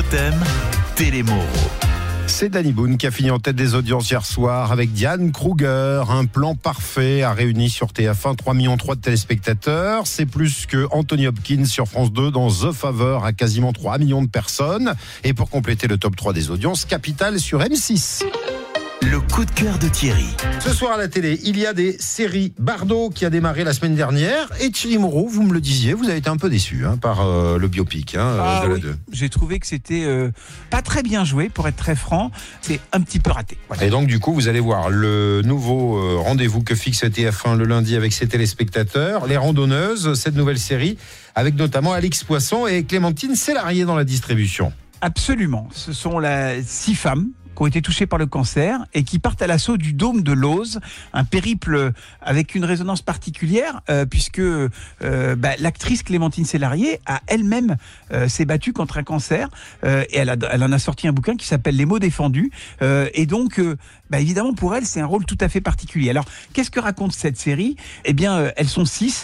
Totem, Télémoro. C'est Danny Boone qui a fini en tête des audiences hier soir avec Diane Kruger. Un plan parfait a réuni sur TF1 3,3 millions de téléspectateurs. C'est plus que Anthony Hopkins sur France 2 dans The Favor à quasiment 3 millions de personnes. Et pour compléter le top 3 des audiences, Capital sur M6. Le coup de cœur de Thierry. Ce soir à la télé, il y a des séries. Bardot qui a démarré la semaine dernière. Et Thierry Moreau, vous me le disiez, vous avez été un peu déçu par le biopic de la 2. J'ai trouvé que c'était pas très bien joué, pour être très franc. C'est un petit peu raté. Voilà. Et donc du coup, vous allez voir le nouveau rendez-vous que fixe TF1 le lundi avec ses téléspectateurs. Les Randonneuses, cette nouvelle série, avec notamment Alix Poisson et Clémentine Célarié dans la distribution. Absolument. Ce sont 6 femmes qui ont été touchés par le cancer et qui partent à l'assaut du dôme de Lose, un périple avec une résonance particulière puisque l'actrice Clémentine Célarié a elle-même s'est battue contre un cancer et elle en a sorti un bouquin qui s'appelle Les mots défendus et donc évidemment pour elle c'est un rôle tout à fait particulier. Alors qu'est-ce que raconte cette série ? Eh bien elles sont 6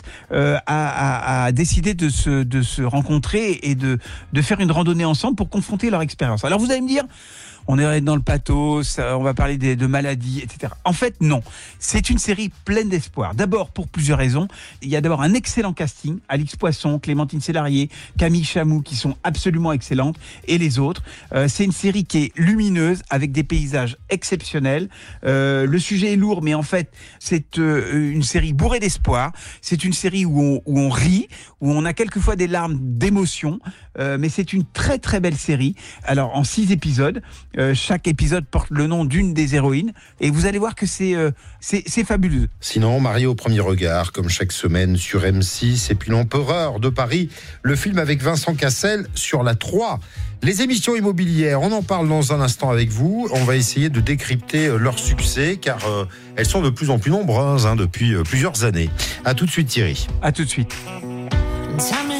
à décider de se rencontrer et de faire une randonnée ensemble pour confronter leur expérience. Alors vous allez me dire, on est dans le pathos, on va parler de maladies, etc. En fait, non. C'est une série pleine d'espoir. D'abord, pour plusieurs raisons. Il y a d'abord un excellent casting. Alix Poisson, Clémentine Célarié, Camille Chamou, qui sont absolument excellentes. Et les autres. C'est une série qui est lumineuse, avec des paysages exceptionnels. Le sujet est lourd, mais en fait, c'est une série bourrée d'espoir. C'est une série où on rit, où on a quelquefois des larmes d'émotion. Mais c'est une très très belle série. Alors, en 6 épisodes. Chaque épisode porte le nom d'une des héroïnes et vous allez voir que c'est fabuleux. Sinon, Marié au premier regard, comme chaque semaine sur M6, et puis L'Empereur de Paris, le film avec Vincent Cassel sur la 3. Les émissions immobilières, on en parle dans un instant avec vous. On va essayer de décrypter leur succès car elles sont de plus en plus nombreuses depuis plusieurs années. À tout de suite Thierry. À tout de suite.